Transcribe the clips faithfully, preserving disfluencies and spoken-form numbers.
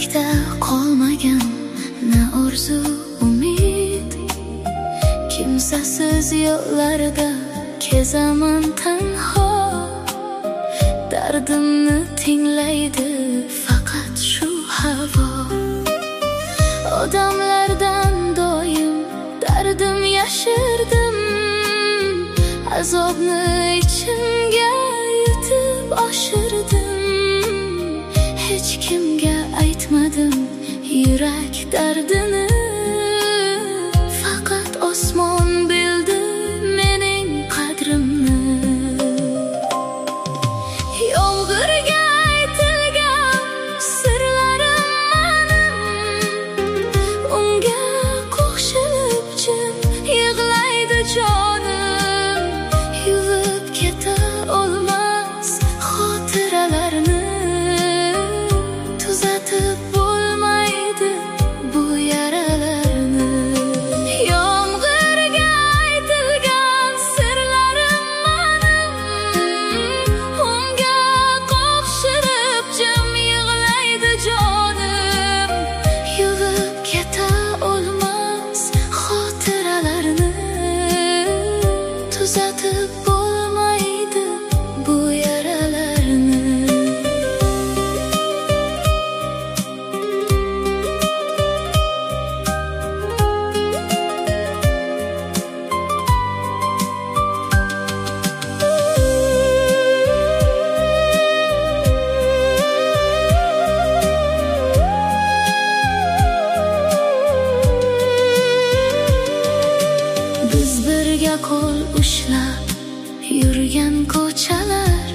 Yurakda qolmagan na orzu umid, kimsasiz yo'llarda kezaman tanho. Dardimni tinglaydi faqat shu havo. Odamlardan doim dardim yashirdim, azobni ichimga yutib oshirdim. Hech kimga aytmadim yurak dardini, faqat osmon bildi mening qadrimni. Yomg'irga aytilgan sirlarim mening, unga qo'shilib jim yig'laydi jonim. Yuvib keta olmas xotiralarni, tuzatib bo'lmaydi bu yaralarni. Yomg'irga aytilgan sirlarim mening, unga qo'shilib jim yig'laydi jonim. Yuvib keta olmas xotiralarni, tuzatib bo'lmaydi bu yaralarni. Biz birga qo'l ushlab yurgan ko'chalar,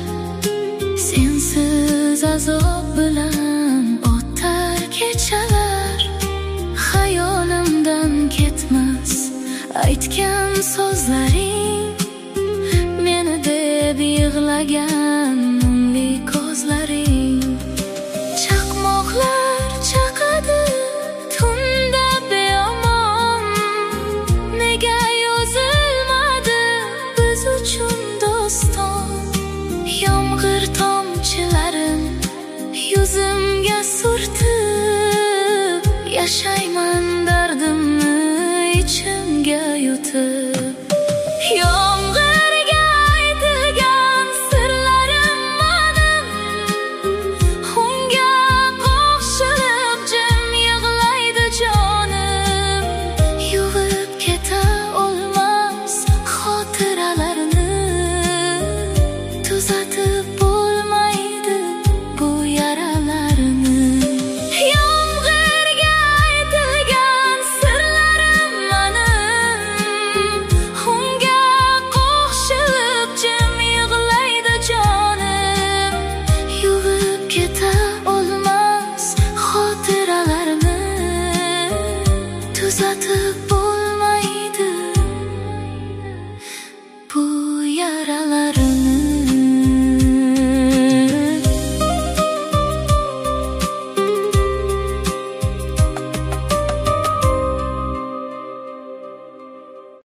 sensiz azob bilan o'tar kechalar. Xayolimdan ketmas aytgan so'zlaring, meni deb yig'lagan mungli ko'zlaring. Chaqmoqlar chaqadi tunda beomon, nega yozilmadi biz uchun doston. Yomg'ir tomchilarin yuzimga surtib, yashayman dardimni ichimga yutib. Yomg'irga aytilgan sirlarim mening, unga qo'shilib jim yig'laydi jonim. Yuvib keta olmas xotiralarni, tuzatib